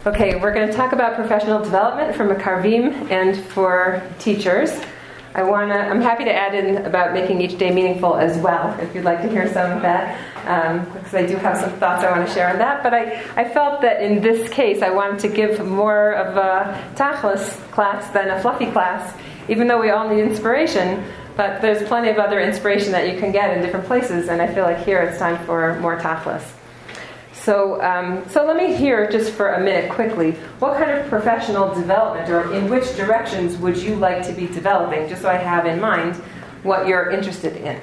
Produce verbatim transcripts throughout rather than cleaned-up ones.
Okay, we're going to talk about professional development for Makarvim and for teachers. I want to. I'm happy to add in about making each day meaningful as well, if you'd like to hear some of that, um, because I do have some thoughts I want to share on that. But I, I felt that in this case, I wanted to give more of a tachlis class than a fluffy class, even though we all need inspiration. But there's plenty of other inspiration that you can get in different places, and I feel like here it's time for more tachlis. So, um, so let me hear just for a minute quickly, what kind of professional development or in which directions would you like to be developing, just so I have in mind what you're interested in.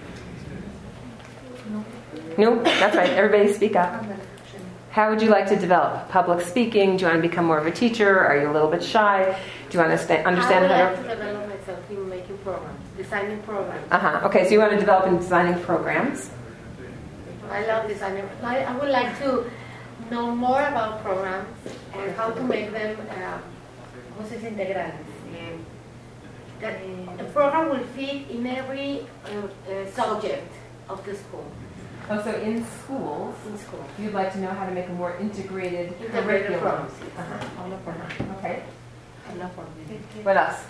No? That's right. Everybody speak up. How would you like to develop? Public speaking? Do you want to become more of a teacher? Are you a little bit shy? Do you want to sta- understand how to... how to... I would like to develop myself in making programs, designing programs. Uh-huh. Okay, so you want to develop in designing programs. I love designing. I, I would like to know more about programs and how to make them uh, integrales. Um, that a program will fit in every uh, uh, subject of the school. Oh, so in schools, in school, you'd like to know how to make a more integrated, integrated curriculum. programs. Uh-huh. Uh-huh. Okay. What else?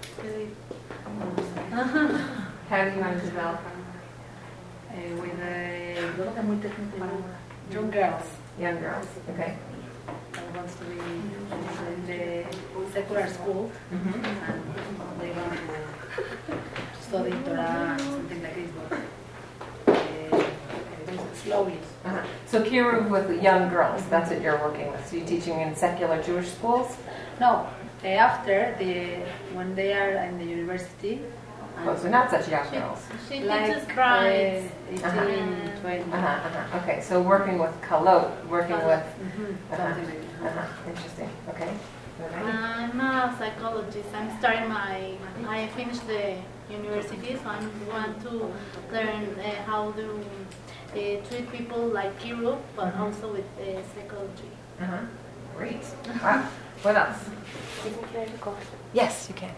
How do you want to develop? Uh, with uh, young girls. Young girls, okay. I want to be in the secular school, Mm-hmm. and they want to study Torah, something like this, but uh, slowly. Uh-huh. So Kiruv with young girls, that's what you're working with. So you're teaching in secular Jewish schools? No, uh, after, the when they are in the university. Oh, so not such young She, girls. she Like teaches brides. uh, eighteen, Uh-huh. twenty. Uh-huh, uh-huh. Okay, so working with kalot, working with... Mm-hmm. Uh-huh. Something like that. Uh-huh. Interesting, okay. Okay. I'm a psychologist. I'm starting my. I finished the university, so I want to learn uh, how to uh, treat people like Kiruv, but Mhm. also with uh, psychology. Uh-huh. Great. Wow. What else? Yes, you can.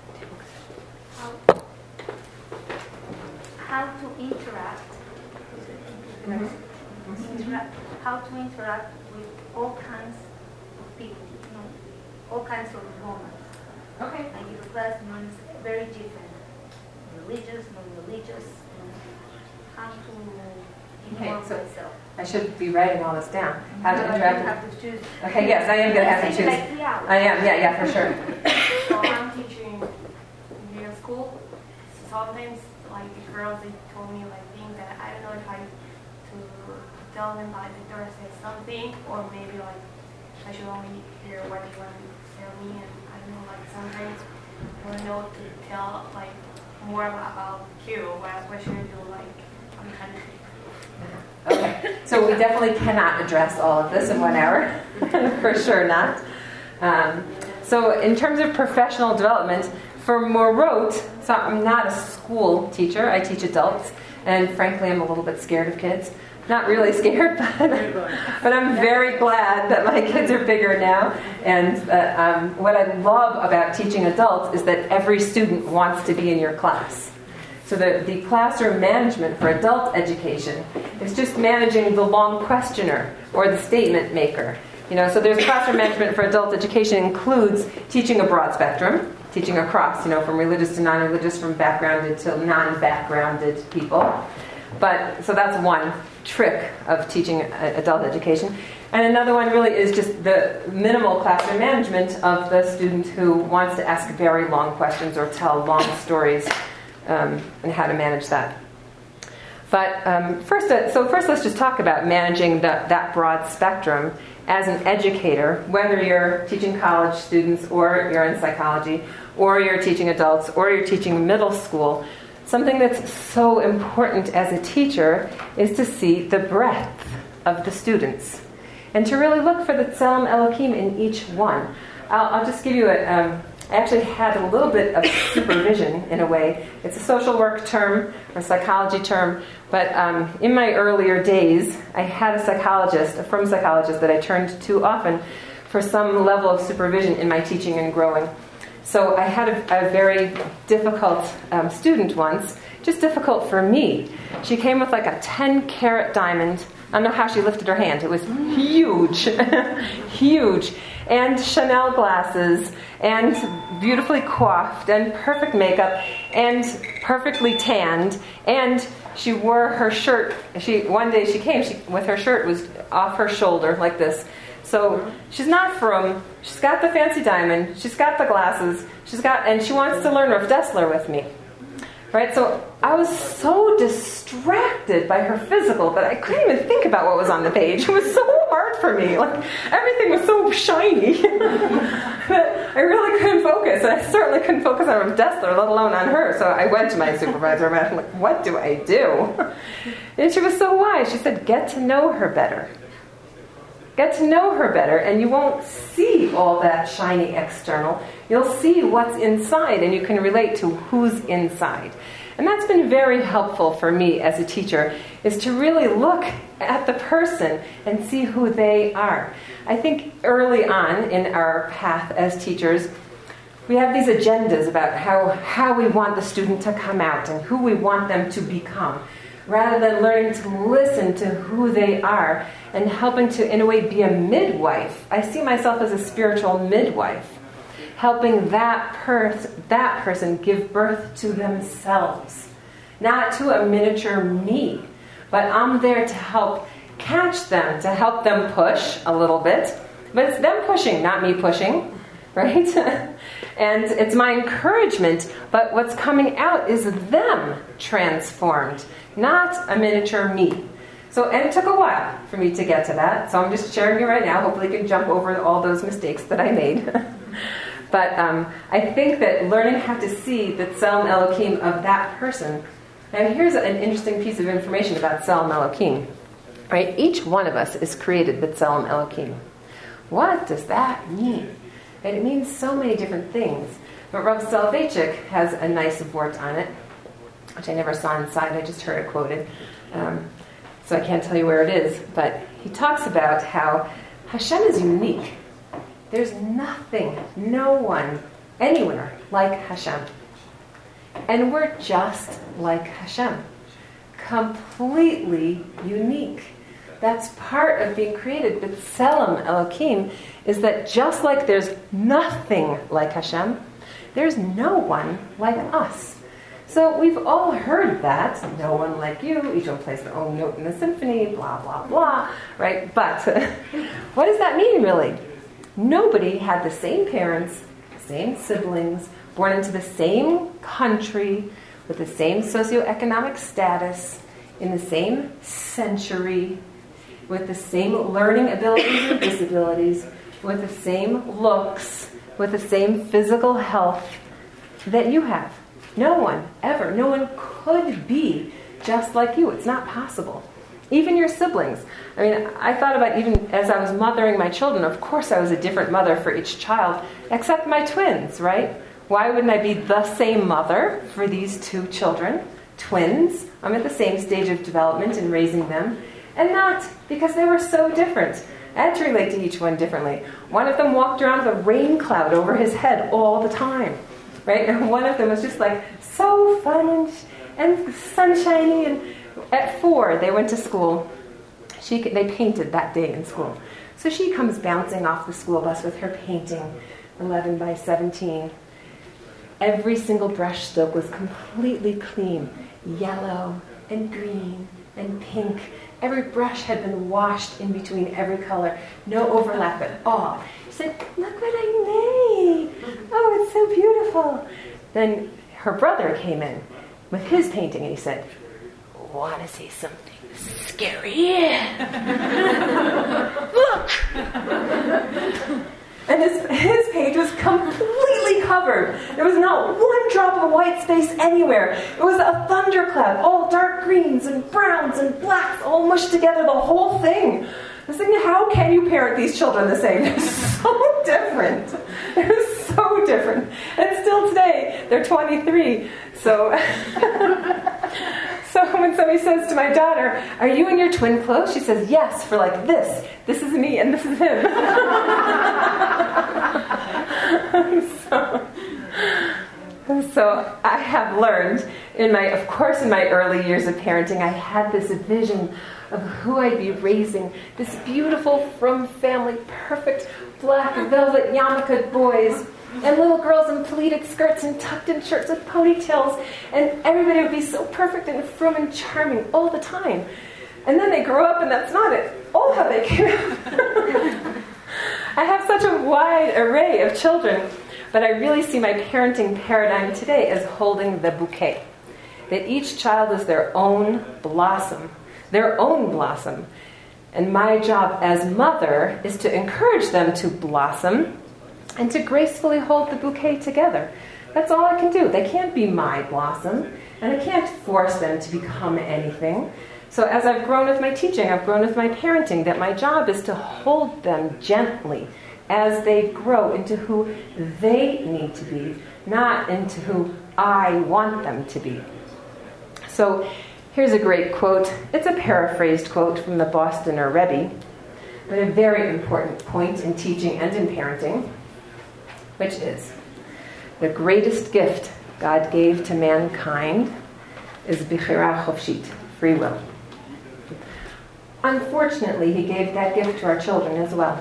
How to interact, Mm-hmm. interact, how to interact with all kinds of people, you know, all kinds of moments. Okay. And your class is very different, religious, non-religious, you know, how to Okay, inform so- myself. I should be writing all this down. How to No, interact you with... have to choose. Okay, yes, I am going to have to It's choose. like three hours. I am, yeah, yeah, for sure. So I'm teaching middle school. Sometimes, like the girls, they told me like things that I don't know if I to tell them like the teacher says something, or maybe like I should only hear what they want to tell me. And I don't know, like sometimes I don't know to tell like more about, about Q. What, what should I do? Like I'm kind of. Okay, so we definitely cannot address all of this in one hour. For sure not. Um, so in terms of professional development, for Morot, so I'm not a school teacher, I teach adults, and frankly I'm a little bit scared of kids. Not really scared, but, but I'm very glad that my kids are bigger now. And uh, um, what I love about teaching adults is that every student wants to be in your class. So the, the classroom management for adult education is just managing the long questioner or the statement maker. You know, so there's classroom management for adult education includes teaching a broad spectrum, teaching across, you know, from religious to non-religious, from backgrounded to non-backgrounded people. But so that's one trick of teaching adult education. And another one really is just the minimal classroom management of the student who wants to ask very long questions or tell long stories. Um, and how to manage that. But um, first, uh, so first let's just talk about managing the, that broad spectrum as an educator, whether you're teaching college students or you're in psychology, or you're teaching adults, or you're teaching middle school. Something that's so important as a teacher is to see the breadth of the students and to really look for the Tselem Elohim in each one. I'll, I'll just give you a... Um, I actually had a little bit of supervision in a way. It's a social work term or psychology term, but um, in my earlier days, I had a psychologist, a firm psychologist that I turned to often for some level of supervision in my teaching and growing. So I had a, a very difficult um, student once, just difficult for me. She came with like a ten carat diamond. I don't know how she lifted her hand. It was huge, huge. and Chanel glasses, and beautifully coiffed, and perfect makeup, and perfectly tanned, and she wore her shirt. She one day she came she, with her shirt was off her shoulder like this. So she's not frum. She's got the fancy diamond. She's got the glasses. She's got, and she wants to learn Rav Dessler with me. Right? So I was so distracted by her physical that I couldn't even think about what was on the page. It was so hard for me. Like, everything was so shiny that I really couldn't focus. And I certainly couldn't focus on Rav Dessler, let alone on her. So I went to my supervisor and I'm like, what do I do? And she was so wise. She said, get to know her better. Get to know her better, and you won't see all that shiny external. You'll see what's inside, and you can relate to who's inside. And that's been very helpful for me as a teacher, is to really look at the person and see who they are. I think early on in our path as teachers, we have these agendas about how, how we want the student to come out and who we want them to become, rather than learning to listen to who they are and helping to, in a way, be a midwife. I see myself as a spiritual midwife, helping that, pers- that person give birth to themselves, not to a miniature me, but I'm there to help catch them, to help them push a little bit, but it's them pushing, not me pushing, right? And it's my encouragement, but what's coming out is them transformed, not a miniature me. So, and it took a while for me to get to that. So I'm just sharing it right now. Hopefully you can jump over all those mistakes that I made. But um, I think that learning how to see the Tselem Elokim of that person. Now here's an interesting piece of information about Tselem Elokim. Right? Each one of us is created with Tselem Elokim. What does that mean? And it means so many different things. But Rav Soloveitchik has a nice wort on it, which I never saw inside. I just heard it quoted. Um, So I can't tell you where it is, but he talks about how Hashem is unique. There's nothing, no one, anywhere like Hashem. And we're just like Hashem. Completely unique. That's part of being created. But Tselem Elokim is that just like there's nothing like Hashem, there's no one like us. So we've all heard that, no one like you, each one plays their own note in the symphony, blah, blah, blah, right? But what does that mean, really? Nobody had the same parents, same siblings, born into the same country, with the same socioeconomic status, in the same century, with the same learning abilities and disabilities, with the same looks, with the same physical health that you have. No one, ever, no one could be just like you. It's not possible. Even your siblings. I mean, I thought about even as I was mothering my children, of course I was a different mother for each child, except my twins, right? Why wouldn't I be the same mother for these two children? Twins. I'm at the same stage of development in raising them. And not because they were so different. I had to relate to each one differently. One of them walked around with a rain cloud over his head all the time. Right? And one of them was just like so fun and, and sunshiny. And at four, they went to school. She they painted that day in school. So she comes bouncing off the school bus with her painting, eleven by seventeen. Every single brush stroke was completely clean, yellow and green and pink. Every brush had been washed in between every color, no overlap at all. She said, "Look what I made! Oh, it's so beautiful." Then her brother came in with his painting and he said, "Want to see something scary? Look!" And his, his page was completely covered. There was not one drop of white space anywhere. It was a thundercloud, all dark greens and browns and blacks all mushed together, the whole thing. I was thinking, how can you parent these children the same? They're so different. They're so different. And still today, they're twenty-three. So, so when somebody says to my daughter, "Are you in your twin clothes?" She says, "Yes," for like this. This is me and this is him. so, So I have learned, in my, of course, in my early years of parenting, I had this vision of who I'd be raising. This beautiful, from family, perfect black velvet yarmulke boys, and little girls in pleated skirts and tucked-in shirts with ponytails, and everybody would be so perfect and frum and charming all the time. And then they grow up, and that's not at all how they came out. I have such a wide array of children, but I really see my parenting paradigm today as holding the bouquet. That each child is their own blossom, their own blossom. And my job as mother is to encourage them to blossom and to gracefully hold the bouquet together. That's all I can do. They can't be my blossom, and I can't force them to become anything. So as I've grown with my teaching, I've grown with my parenting, that my job is to hold them gently as they grow into who they need to be, not into who I want them to be. So here's a great quote. It's a paraphrased quote from the Bostoner Rebbe, but a very important point in teaching and in parenting, which is, the greatest gift God gave to mankind is Bechira Chofshit, free will. Unfortunately, he gave that gift to our children as well.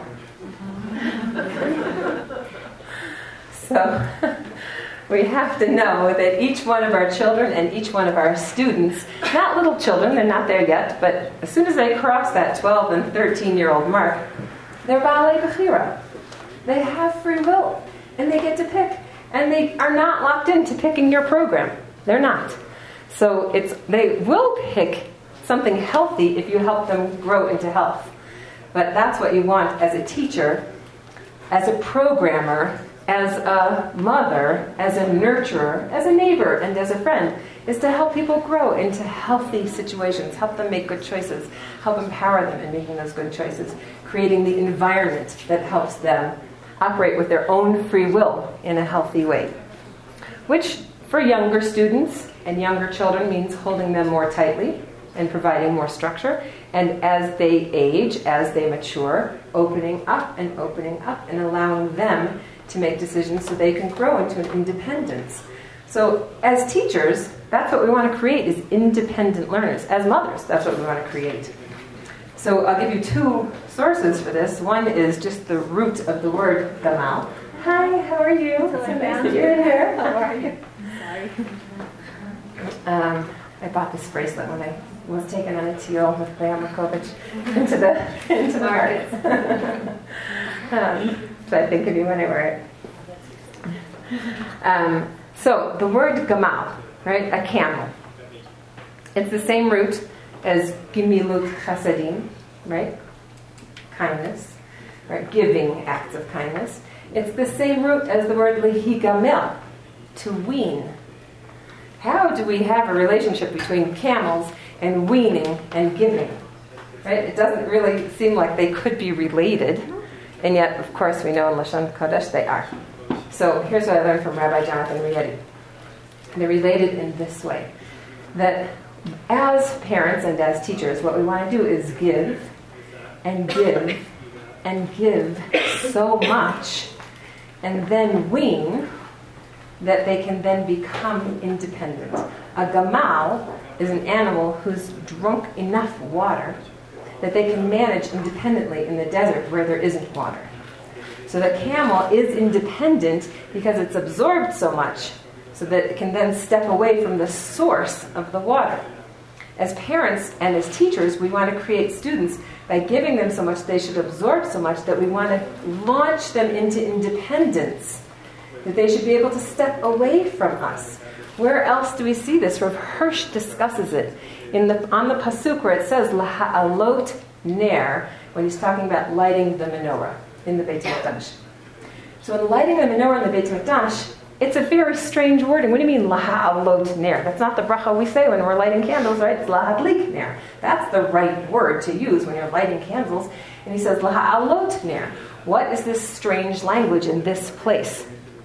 So we have to know that each one of our children and each one of our students, not little children, they're not there yet, but as soon as they cross that twelve and thirteen year old mark, they're Baalei Bechira. They have free will, and they get to pick. And they are not locked into picking your program. They're not. So it's they will pick something healthy if you help them grow into health. But that's what you want as a teacher, as a programmer, as a mother, as a nurturer, as a neighbor, and as a friend, is to help people grow into healthy situations, help them make good choices, help empower them in making those good choices, creating the environment that helps them operate with their own free will in a healthy way. Which, for younger students and younger children, means holding them more tightly and providing more structure. And as they age, as they mature, opening up and opening up and allowing them to make decisions so they can grow into an independence. So as teachers, that's what we want to create, is independent learners. As mothers, that's what we want to create. So I'll give you two sources for this. One is just the root of the word gamal. Hi, how are you? So nice that you're here. How are you? Sorry. Um, I bought this bracelet when I was taken on a teal with Leah Markovich into the into the market. um, so I think of you when I wear it. Um, so the word gamal, right? A camel. It's the same root as gimilut chasadim, right? Kindness, right? Giving acts of kindness. It's the same root as the word lihigamel, to wean. How do we have a relationship between camels and weaning and giving? Right? It doesn't really seem like they could be related, and yet, of course, we know in Lashon Kodesh they are. So here's what I learned from Rabbi Jonathan Rieti. They're related in this way, that as parents and as teachers, what we want to do is give and give and give so much, and then wean, that they can then become independent. A gamal is an animal who's drunk enough water that they can manage independently in the desert where there isn't water. So the camel is independent because it's absorbed so much, so that it can then step away from the source of the water. As parents and as teachers, we want to create students by giving them so much they should absorb so much that we want to launch them into independence, that they should be able to step away from us. Where else do we see this? Rav Hirsch discusses it in the on the pasuk where it says laha'alot ner, when he's talking about lighting the menorah in the Beit HaMikdash. So in lighting the menorah in the Beit HaMikdash, it's a very strange wording. What do you mean laha'alot ner? That's not the bracha we say when we're lighting candles, right? It's lahadlik ner. That's the right word to use when you're lighting candles. And he says laha'alot ner. What is this strange language in this place?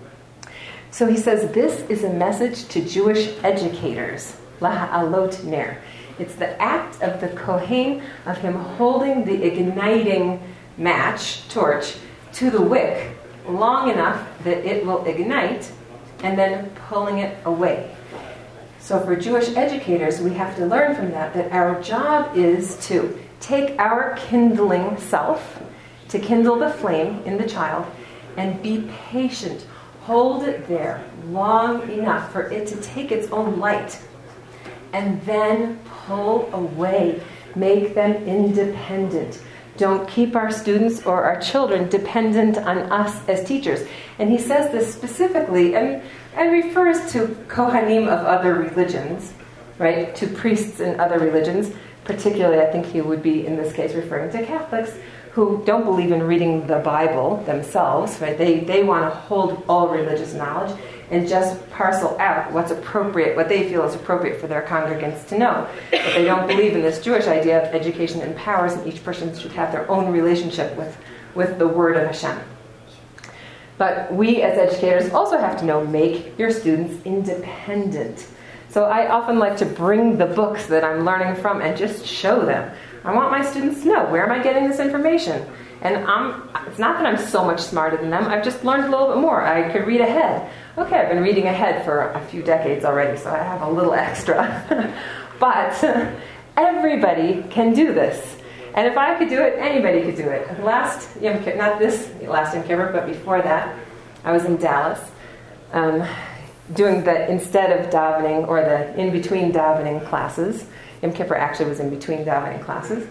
So he says this is a message to Jewish educators. Laha'alot ner. It's the act of the Kohen, of him holding the igniting match, torch, to the wick long enough that it will ignite and then pulling it away. So for Jewish educators, we have to learn from that that our job is to take our kindling self, to kindle the flame in the child, and be patient. Hold it there long enough for it to take its own light. And then pull away. Make them independent. Don't keep our students or our children dependent on us as teachers. And he says this specifically and, and refers to Kohanim of other religions, right? To priests in other religions. Particularly, I think he would be, in this case, referring to Catholics who don't believe in reading the Bible themselves, right? They, they want to hold all religious knowledge and just parcel out what's appropriate, what they feel is appropriate for their congregants to know. But they don't believe in this Jewish idea of education empowers, and each person should have their own relationship with, with the word of Hashem. But we as educators also have to know, make your students independent. So I often like to bring the books that I'm learning from and just show them. I want my students to know, where am I getting this information? And I'm, it's not that I'm so much smarter than them, I've just learned a little bit more. I could read ahead. Okay, I've been reading ahead for a few decades already, so I have a little extra. But everybody can do this. And if I could do it, anybody could do it. Last Yom Kippur, not this last Yom Kippur, but before that, I was in Dallas, um, doing the instead of davening, or the in-between davening classes. Yom Kippur actually was in between davening classes.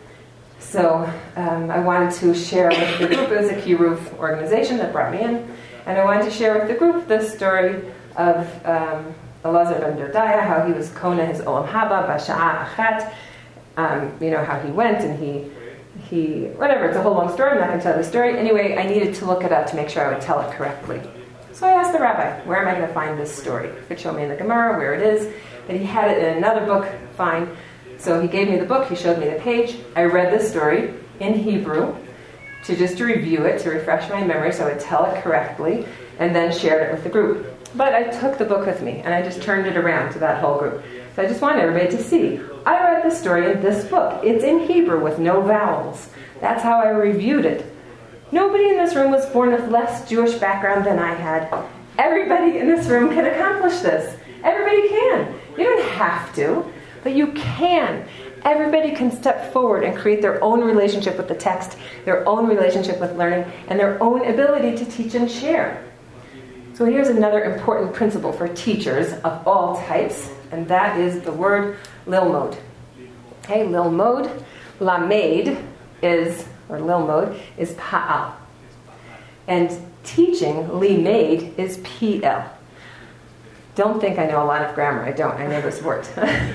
So um, I wanted to share with the group, it was a Kiruv organization that brought me in, and I wanted to share with the group the story of um, Elazar ben Dodaya, how he was Kona his Olam Haba, Basha'a Achat, um, you know, how he went and he, he, whatever, it's a whole long story, I'm not going to tell the story. Anyway, I needed to look it up to make sure I would tell it correctly. So I asked the rabbi, where am I going to find this story? He could show me in the Gemara where it is, but he had it in another book, fine. So he gave me the book, he showed me the page. I read the story in Hebrew to just to review it, to refresh my memory so I would tell it correctly, and then shared it with the group. But I took the book with me, and I just turned it around to that whole group. So I just wanted everybody to see. I read the story in this book. It's in Hebrew with no vowels. That's how I reviewed it. Nobody in this room was born with less Jewish background than I had. Everybody in this room can accomplish this. Everybody can. You don't have to, but you can. Everybody can step forward and create their own relationship with the text, their own relationship with learning, and their own ability to teach and share. So here's another important principle for teachers of all types, and that is the word lilmod. Okay, lilmod, lamed is, or lilmod, is pa'al. And teaching, limed, is P L. Don't think I know a lot of grammar. I don't. I know this word.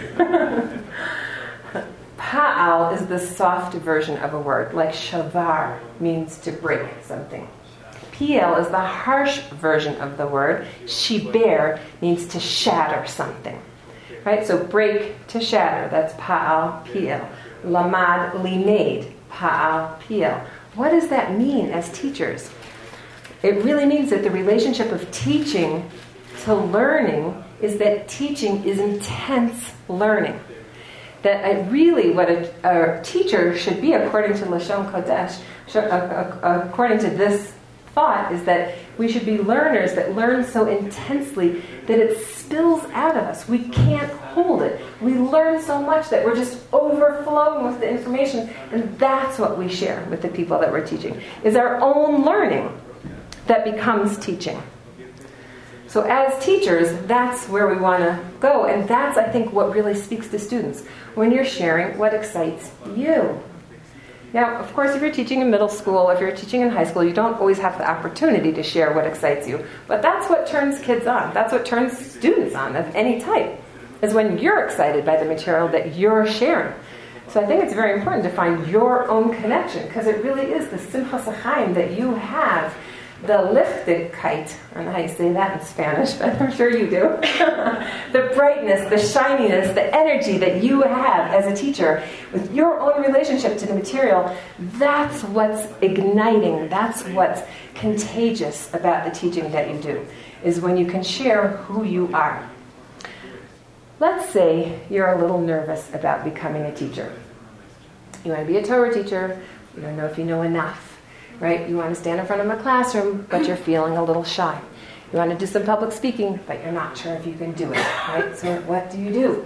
Pa'al is the soft version of a word, like shavar means to break something. P L is the harsh version of the word. Shiber means to shatter something. Right? So break to shatter. That's pa'al, P L. Lamad, limed, pa'al, P L. What does that mean as teachers? It really means that the relationship of teaching to learning is that teaching is intense learning. That I really, what a, a teacher should be, according to Lashon Kodesh, according to this thought, is that we should be learners that learn so intensely that it spills out of us. We can't hold it. We learn so much that we're just overflowing with the information, and that's what we share with the people that we're teaching, is our own learning that becomes teaching. So as teachers, that's where we want to go, and that's, I think, what really speaks to students, when you're sharing what excites you. Now, of course, if you're teaching in middle school, if you're teaching in high school, you don't always have the opportunity to share what excites you, but that's what turns kids on. That's what turns students on of any type, is when you're excited by the material that you're sharing. So I think it's very important to find your own connection, because it really is the simchas hachaim that you have, the lichtigkeit, I don't know how you say that in Spanish, but I'm sure you do. The brightness, the shininess, the energy that you have as a teacher with your own relationship to the material, that's what's igniting, that's what's contagious about the teaching that you do, is when you can share who you are. Let's say you're a little nervous about becoming a teacher. You want to be a Torah teacher, you don't know if you know enough. Right? You want to stand in front of a classroom, but you're feeling a little shy. You want to do some public speaking, but you're not sure if you can do it, right? So what do you do?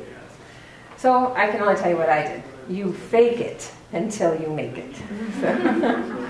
So I can only tell you what I did. You fake it until you make it. So,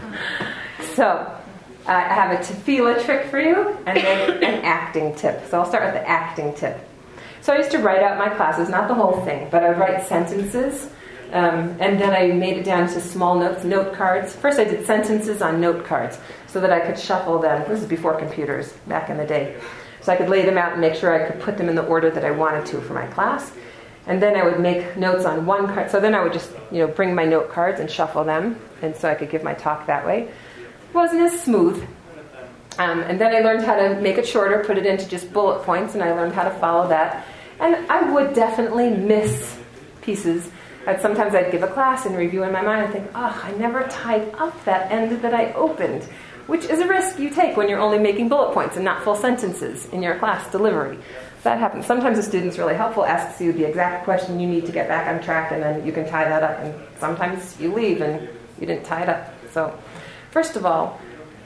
so I have a tefillah trick for you, and then an acting tip. So I'll start with the acting tip. So I used to write out my classes, not the whole thing, but I would write sentences, um, and then I made it down to small notes, note cards. First I did sentences on note cards so that I could shuffle them. This is before computers, back in the day. So I could lay them out and make sure I could put them in the order that I wanted to for my class. And then I would make notes on one card. So then I would just, you know, bring my note cards and shuffle them, and so I could give my talk that way. It wasn't as smooth. Um, and then I learned how to make it shorter, put it into just bullet points, and I learned how to follow that. And I would definitely miss pieces. I'd, sometimes I'd give a class and review in my mind and think, oh, I never tied up that end that I opened, which is a risk you take when you're only making bullet points and not full sentences in your class delivery. That happens. Sometimes a student's really helpful, asks you the exact question you need to get back on track, and then you can tie that up. And sometimes you leave and you didn't tie it up. So, first of all,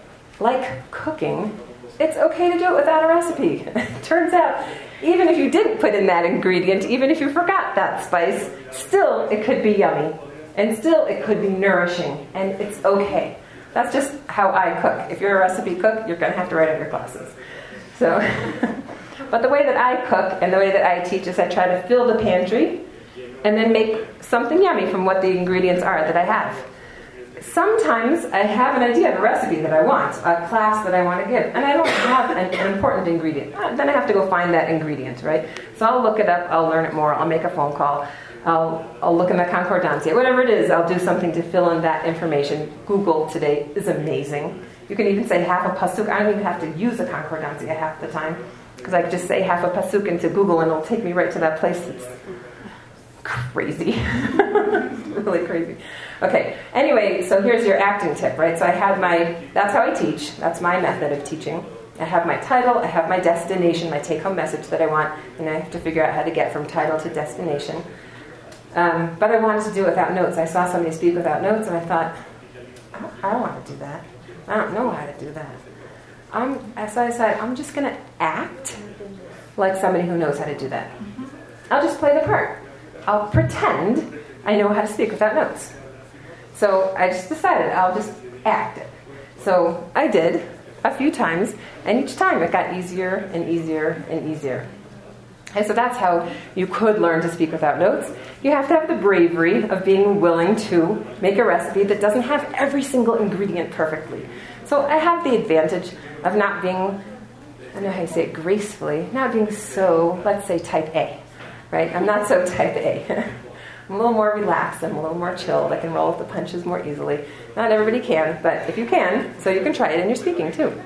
like cooking, it's okay to do it without a recipe. Turns out, even if you didn't put in that ingredient, even if you forgot that spice, still it could be yummy. And still it could be nourishing. And it's okay. That's just how I cook. If you're a recipe cook, you're going to have to write out your classes. So, but the way that I cook and the way that I teach is I try to fill the pantry and then make something yummy from what the ingredients are that I have. Sometimes I have an idea of a recipe that I want, a class that I want to give, and I don't have an, an important ingredient. Then I have to go find that ingredient, right? So I'll look it up, I'll learn it more, I'll make a phone call, I'll, I'll look in the Concordancia, whatever it is, I'll do something to fill in that information. Google today is amazing. You can even say half a pasuk. I don't even have to use a Concordancia half the time, because I can just say half a pasuk into Google and it'll take me right to that place. It's crazy. Really crazy. Okay, anyway, so here's your acting tip, right? So I have my, that's how I teach. That's my method of teaching. I have my title, I have my destination, my take-home message that I want, and I have to figure out how to get from title to destination. Um, but I wanted to do it without notes. I saw somebody speak without notes, and I thought, I don't, I don't want to do that. I don't know how to do that. Um, so I said, I'm just going to act like somebody who knows how to do that. I'll just play the part. I'll pretend I know how to speak without notes. So I just decided I'll just act it. So I did a few times, and each time it got easier and easier and easier. And so that's how you could learn to speak without notes. You have to have the bravery of being willing to make a recipe that doesn't have every single ingredient perfectly. So I have the advantage of not being, I don't know how you say it gracefully, not being so, let's say, type A, right? I'm not so type A. I'm a little more relaxed, I'm a little more chilled, I can roll with the punches more easily. Not everybody can, but if you can, so you can try it in your speaking too.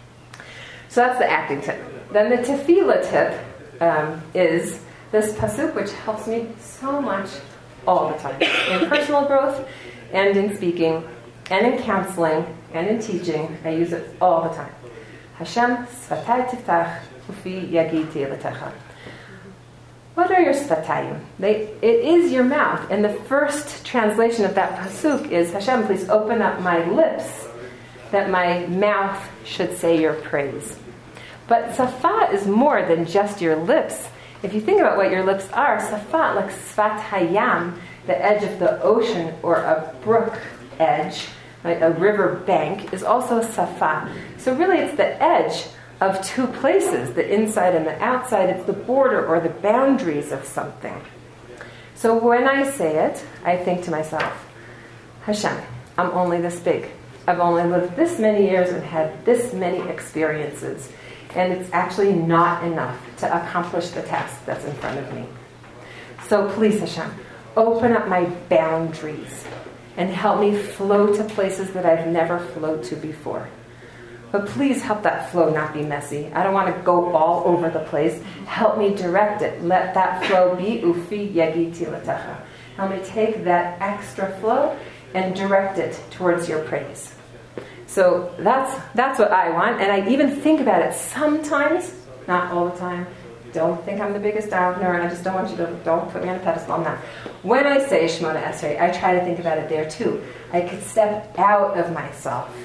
So that's the acting tip. Then the tefillah tip um, is this pasuk, which helps me so much all the time. In personal growth, and in speaking, and in counseling, and in teaching, I use it all the time. Hashem sfatay tiftach ufi yagid te'eletecha. What are your sfatayim? They, it is your mouth. And the first translation of that pasuk is, Hashem, please open up my lips that my mouth should say your praise. But safat is more than just your lips. If you think about what your lips are, safat, like sfat hayam, the edge of the ocean or a brook edge, right, a river bank, is also safat. So really it's the edge of two places, the inside and the outside. It's the border or the boundaries of something. So when I say it, I think to myself, Hashem, I'm only this big. I've only lived this many years and had this many experiences. And it's actually not enough to accomplish the task that's in front of me. So please, Hashem, open up my boundaries and help me flow to places that I've never flowed to before. But please help that flow not be messy. I don't want to go all over the place. Help me direct it. Let that flow be ufi yagi tilatecha. Help me take that extra flow and direct it towards your praise. So that's that's what I want, and I even think about it sometimes, not all the time. Don't think I'm the biggest Avner, and I just don't want you to, don't put me on a pedestal. I'm not. When I say Shemona Esrei, I try to think about it there too. I could step out of myself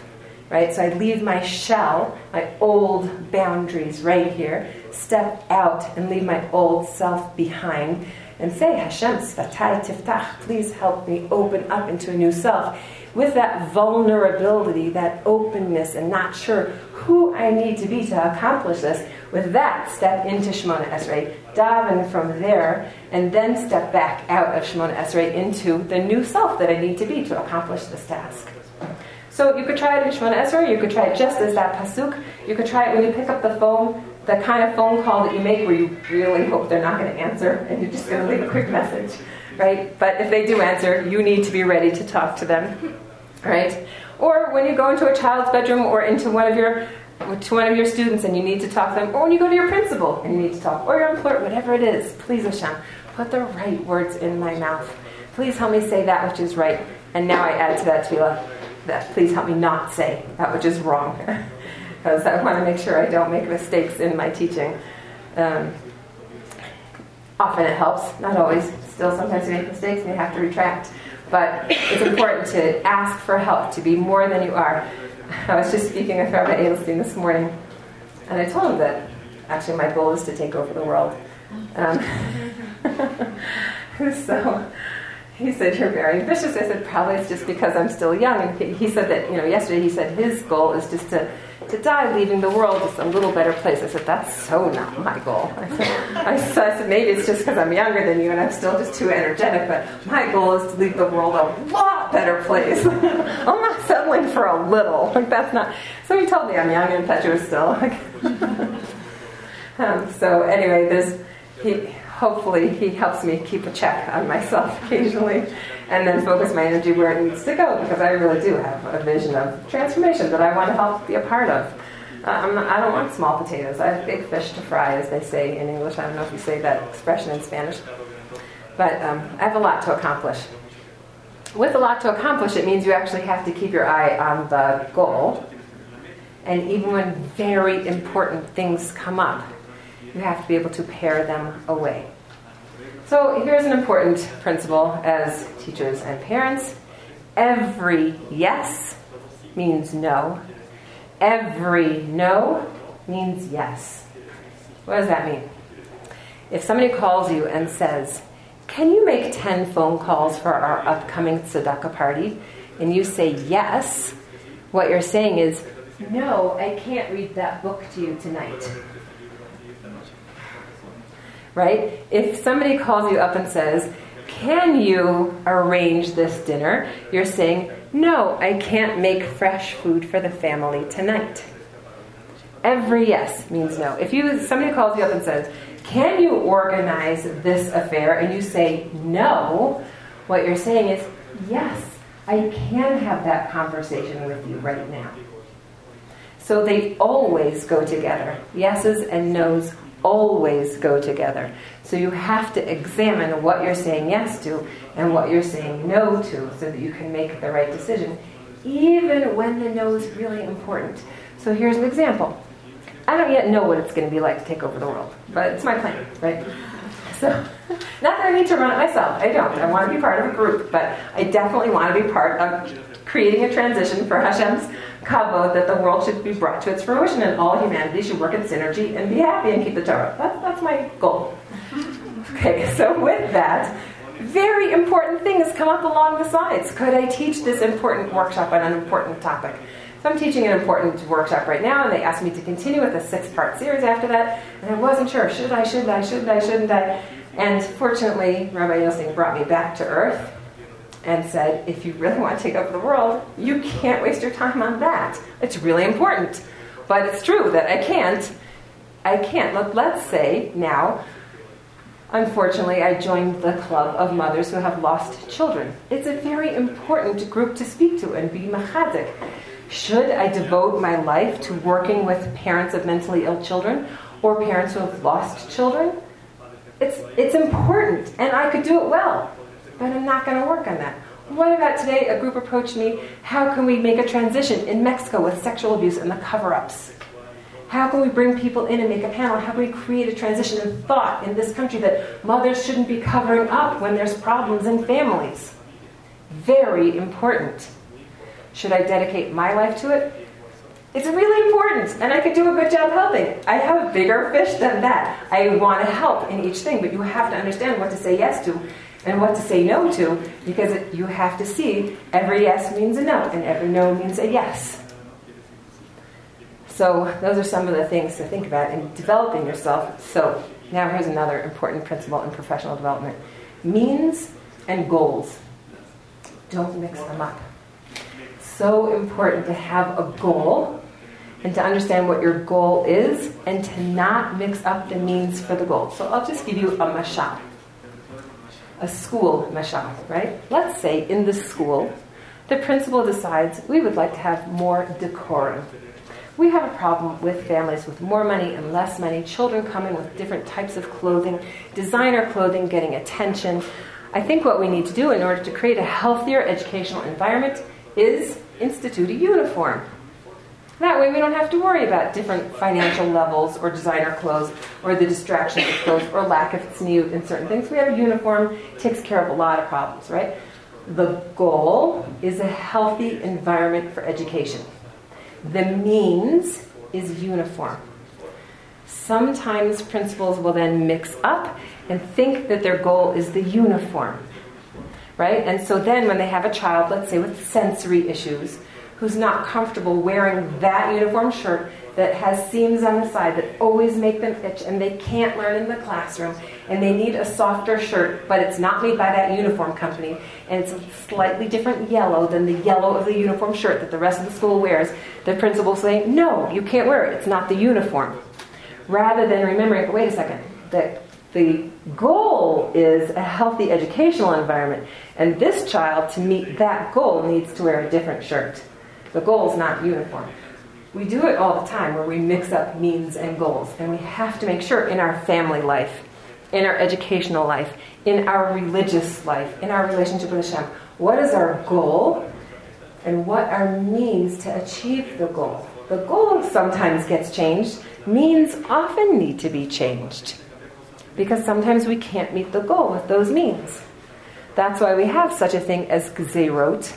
right? So I leave my shell, my old boundaries right here, step out and leave my old self behind and say, Hashem, Sfatai Tiftach, please help me open up into a new self. With that vulnerability, that openness, and not sure who I need to be to accomplish this, with that, step into Shemona Esrei, daven from there, and then step back out of Shemona Esrei into the new self that I need to be to accomplish this task. So you could try it in Shemona Esrei, you could try it just as that pasuk, you could try it when you pick up the phone, the kind of phone call that you make where you really hope they're not going to answer, and you're just going to leave a quick message, right? But if they do answer, you need to be ready to talk to them, right? Or when you go into a child's bedroom or into one of your to one of your students and you need to talk to them, or when you go to your principal and you need to talk, or your employer, whatever it is, please Hashem, put the right words in my mouth. Please help me say that which is right. And now I add to that tefillah, that please help me not say that which is wrong. Because I want to make sure I don't make mistakes in my teaching. Um, often it helps, not always. Still, sometimes you make mistakes and you have to retract. But it's important to ask for help, to be more than you are. I was just speaking with Rabbi Edelstein this morning, and I told him that actually my goal is to take over the world. Um, so he said, you're very ambitious. I said, probably it's just because I'm still young. And he, he said that, you know, yesterday he said his goal is just to, to die leaving the world just a little better place. I said, that's so not my goal. I said, I said maybe it's just because I'm younger than you and I'm still just too energetic, but my goal is to leave the world a lot better place. I'm not settling for a little. Like, that's not... So he told me I'm young and impetuous still. um, so anyway, there's... He, hopefully he helps me keep a check on myself occasionally and then focus my energy where it needs to go, because I really do have a vision of transformation that I want to help be a part of. Uh, I'm not, I don't want small potatoes. I have big fish to fry, as they say in English. I don't know if you say that expression in Spanish. But um, I have a lot to accomplish. With a lot to accomplish, it means you actually have to keep your eye on the goal. And even when very important things come up, you have to be able to pare them away. So here's an important principle as teachers and parents. Every yes means no. Every no means yes. What does that mean? If somebody calls you and says, can you make ten phone calls for our upcoming tzedakah party? And you say yes, what you're saying is, no, I can't read that book to you tonight. Right? If somebody calls you up and says, can you arrange this dinner? You're saying, no, I can't make fresh food for the family tonight. Every yes means no. If you somebody calls you up and says, can you organize this affair? And you say no, what you're saying is, yes, I can have that conversation with you right now. So they always go together. Yeses and nos always go together. So you have to examine what you're saying yes to and what you're saying no to so that you can make the right decision, even when the no is really important. So here's an example. I don't yet know what it's going to be like to take over the world, but it's my plan, right? So, not that I need to run it myself. I don't. I want to be part of a group, but I definitely want to be part of creating a transition for Hashem's kavod, that the world should be brought to its fruition and all humanity should work in synergy and be happy and keep the Torah. That's, that's my goal. Okay, so with that, very important things come up along the sides. Could I teach this important workshop on an important topic? So I'm teaching an important workshop right now, and they asked me to continue with a six-part series after that, and I wasn't sure, should I, should I, shouldn't I, shouldn't I? And fortunately, Rabbi Yossi brought me back to earth and said, if you really want to take over the world, you can't waste your time on that. It's really important. But it's true that I can't. I can't. Let, let's say now, unfortunately, I joined the club of mothers who have lost children. It's a very important group to speak to and be machadik. Should I devote my life to working with parents of mentally ill children or parents who have lost children? It's it's important, and I could do it well, but I'm not going to work on that. What about today? A group approached me. How can we make a transition in Mexico with sexual abuse and the cover-ups? How can we bring people in and make a panel? How can we create a transition in thought in this country that mothers shouldn't be covering up when there's problems in families? Very important. Should I dedicate my life to it? It's really important, and I could do a good job helping. I have a bigger fish than that. I want to help in each thing, but you have to understand what to say yes to and what to say no to, because it, you have to see every yes means a no, and every no means a yes. So those are some of the things to think about in developing yourself. So now here's another important principle in professional development. Means and goals. Don't mix them up. So important to have a goal and to understand what your goal is and to not mix up the means for the goal. So I'll just give you a mashal. A school mashal, right? Let's say in the school, the principal decides we would like to have more decorum. We have a problem with families with more money and less money, children coming with different types of clothing, designer clothing getting attention. I think what we need to do in order to create a healthier educational environment is institute a uniform. That way we don't have to worry about different financial levels or designer clothes or the distraction of clothes or lack of its need in certain things. We have a uniform, takes care of a lot of problems, right? The goal is a healthy environment for education. The means is uniform. Sometimes principals will then mix up and think that their goal is the uniform, right? And so then when they have a child, let's say with sensory issues, who's not comfortable wearing that uniform shirt that has seams on the side that always make them itch and they can't learn in the classroom and they need a softer shirt, but it's not made by that uniform company and it's a slightly different yellow than the yellow of the uniform shirt that the rest of the school wears, the principal saying, no, you can't wear it, it's not the uniform. Rather than remembering, wait a second, that the goal is a healthy educational environment and this child, to meet that goal, needs to wear a different shirt. The goal is not uniform. We do it all the time where we mix up means and goals. And we have to make sure in our family life, in our educational life, in our religious life, in our relationship with Hashem, what is our goal and what are means to achieve the goal? The goal sometimes gets changed. Means often need to be changed because sometimes we can't meet the goal with those means. That's why we have such a thing as gzeirot.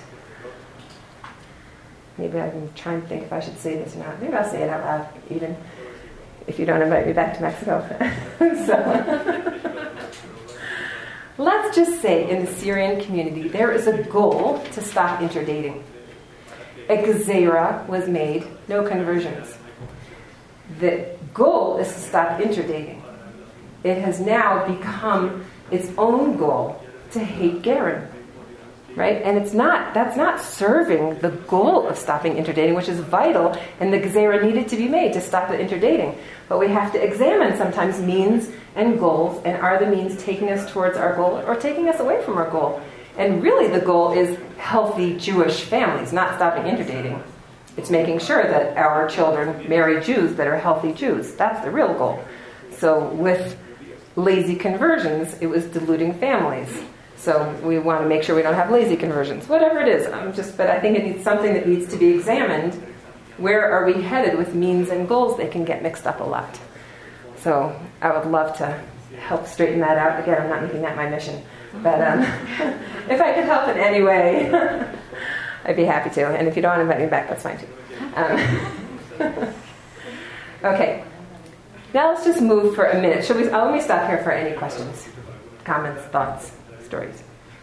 Maybe I'm trying to think if I should say this or not. Maybe I'll say it out loud, even if you don't invite me back to Mexico. So, let's just say in the Syrian community, there is a goal to stop interdating. A gezerah was made, no conversions. The goal is to stop interdating. It has now become its own goal to hate Gerim. Right? And it's not, that's not serving the goal of stopping interdating, which is vital, and the gezerah needed to be made to stop the interdating. But we have to examine sometimes means and goals, and are the means taking us towards our goal or taking us away from our goal? And really the goal is healthy Jewish families, not stopping interdating. It's making sure that our children marry Jews that are healthy Jews. That's the real goal. So with lazy conversions, it was diluting families. So we want to make sure we don't have lazy conversions. Whatever it is, I'm just, but I think it needs something that needs to be examined. Where are we headed with means and goals? They can get mixed up a lot. So I would love to help straighten that out. Again, I'm not making that my mission. But um, if I could help in any way, I'd be happy to. And if you don't want to invite me back, that's fine too. Um, okay. Now let's just move for a minute. Should we? Oh, let me stop here for any questions, comments, thoughts, stories.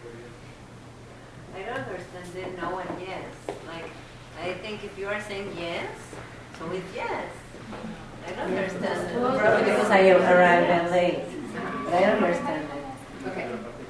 I don't understand the no and yes. Like, I think if you are saying yes, so it's yes. I don't understand it. Probably because I arrived and late. But I don't understand it. Okay.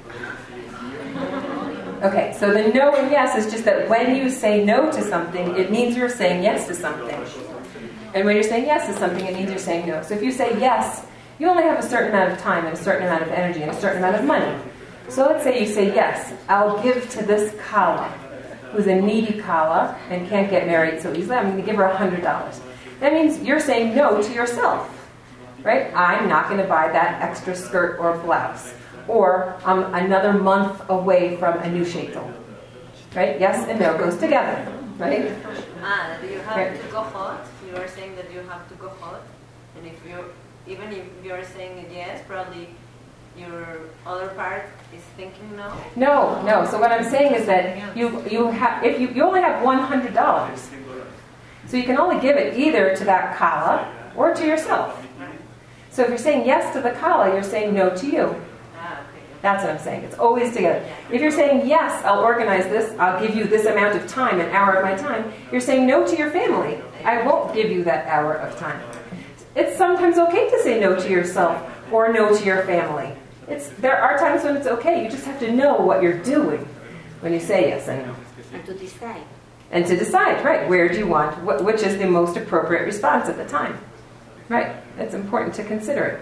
Okay, so the no and yes is just that when you say no to something, it means you're saying yes to something. And when you're saying yes to something, it means you're saying no. So if you say yes, you only have a certain amount of time and a certain amount of energy and a certain amount of money. So let's say you say, yes, I'll give to this kala, who's a needy kala and can't get married so easily. I'm going to give her one hundred dollars. That means you're saying no to yourself, right? I'm not going to buy that extra skirt or blouse. Or I'm another month away from a new sheitel. Right? Yes and no goes together, right? Ah, do you have right. to go hot? You are saying that you have to go hot. And if you, even if you're saying yes, probably your other part is thinking no? No, no. So what I'm saying is that you you have if you, you only have one hundred dollars. So you can only give it either to that kala or to yourself. So if you're saying yes to the kala, you're saying no to you. That's what I'm saying. It's always together. If you're saying, yes, I'll organize this, I'll give you this amount of time, an hour of my time, you're saying no to your family. I won't give you that hour of time. It's sometimes okay to say no to yourself or no to your family. It's, there are times when it's okay. You just have to know what you're doing when you say yes and no. And to decide. And to decide, right, where do you want, what, which is the most appropriate response at the time. Right, it's important to consider it.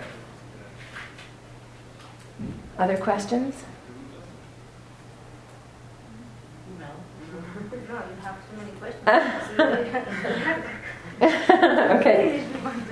Other questions? No. No, you have so many questions. Okay.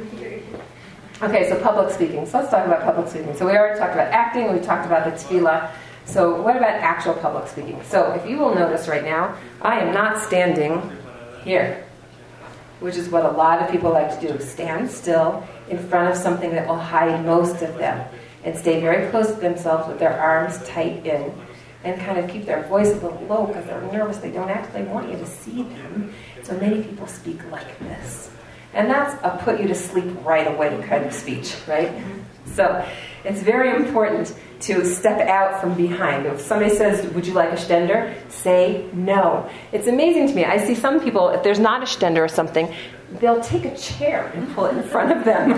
Okay, so public speaking. So let's talk about public speaking. So we already talked about acting, we talked about the tefillah. So what about actual public speaking? So if you will notice right now, I am not standing here, which is what a lot of people like to do. Stand still in front of something that will hide most of them and stay very close to themselves with their arms tight in and kind of keep their voice a little low because they're nervous. They don't actually want you to see them. So many people speak like this. And that's a put you to sleep right away kind of speech, right? So it's very important to step out from behind. If somebody says, would you like a stender? Say no. It's amazing to me. I see some people, if there's not a stender or something, they'll take a chair and pull it in front of them.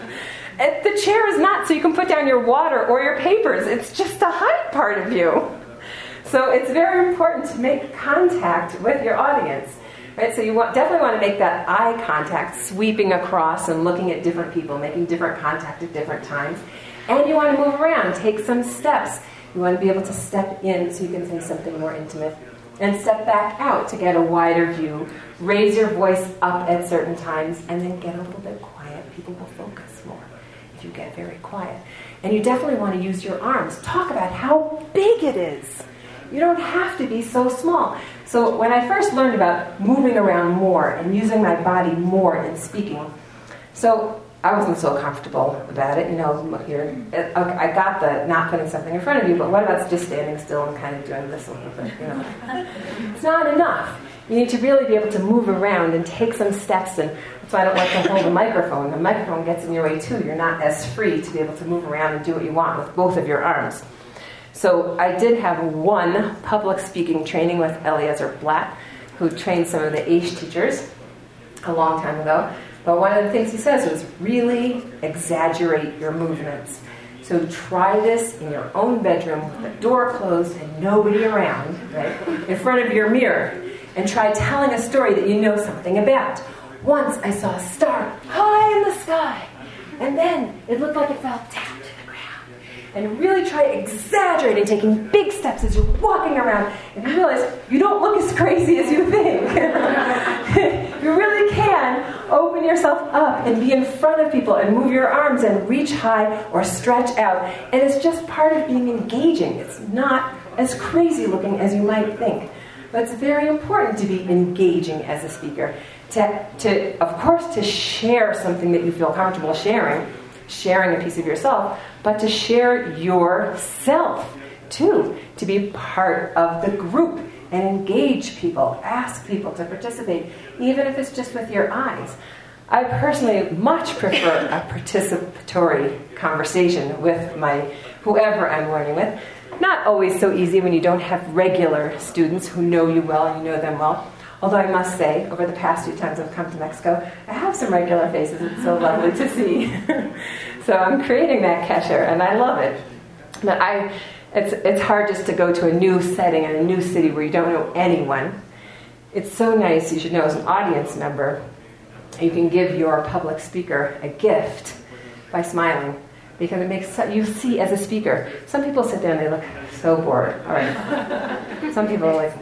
And the chair is not so you can put down your water or your papers. It's just the hide part of you. So it's very important to make contact with your audience. Right? So you want, definitely want to make that eye contact, sweeping across and looking at different people, making different contact at different times. And you want to move around, take some steps. You want to be able to step in so you can say something more intimate. And step back out to get a wider view. Raise your voice up at certain times and then get a little bit quiet. People will focus more if you get very quiet. And you definitely want to use your arms. Talk about how big it is. You don't have to be so small. So when I first learned about moving around more and using my body more in speaking, so I wasn't so comfortable about it. You know, you're, it, I got the not putting something in front of you, but what about just standing still and kind of doing this a little bit? You know, it's not enough. You need to really be able to move around and take some steps. And that's why I don't like to hold a microphone. The microphone gets in your way too. You're not as free to be able to move around and do what you want with both of your arms. So I did have one public speaking training with Eliezer Blatt, who trained some of the A I S H teachers a long time ago. But one of the things he says was really exaggerate your movements. So try this in your own bedroom with the door closed and nobody around, right, in front of your mirror. And try telling a story that you know something about. Once I saw a star high in the sky, and then it looked like it fell down to the ground. And really try exaggerating, taking big steps as you're walking around, and you realize you don't look as crazy as you think. You really can open yourself up and be in front of people and move your arms and reach high or stretch out. And it's just part of being engaging. It's not as crazy looking as you might think. But it's very important to be engaging as a speaker. To, to, of course, to share something that you feel comfortable sharing, sharing a piece of yourself, but to share yourself, too. To be part of the group and engage people, ask people to participate, even if it's just with your eyes. I personally much prefer a participatory conversation with my whoever I'm learning with. Not always so easy when you don't have regular students who know you well and you know them well. Although I must say, over the past few times I've come to Mexico, I have some regular faces. It's so lovely to see. So I'm creating that kesher, and I love it. But I, it's it's hard just to go to a new setting in a new city where you don't know anyone. It's so nice, you should know, as an audience member, you can give your public speaker a gift by smiling. Because it makes, you see as a speaker, some people sit there and they look so bored. All right. Some people are like,